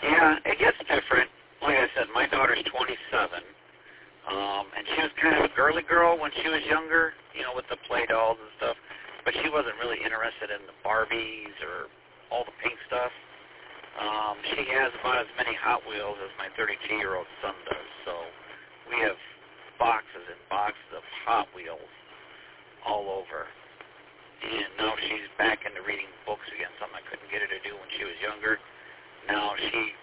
Yeah, it gets different. Like I said, my daughter's 27, and she was kind of a girly girl when she was younger, you know, with the play dolls and stuff, but she wasn't really interested in the Barbies or all the pink stuff. She has about as many Hot Wheels as my 32-year-old son does, so we have boxes and boxes of Hot Wheels all over. And now she's back into reading books again, something I couldn't get her to do when she was younger. Now she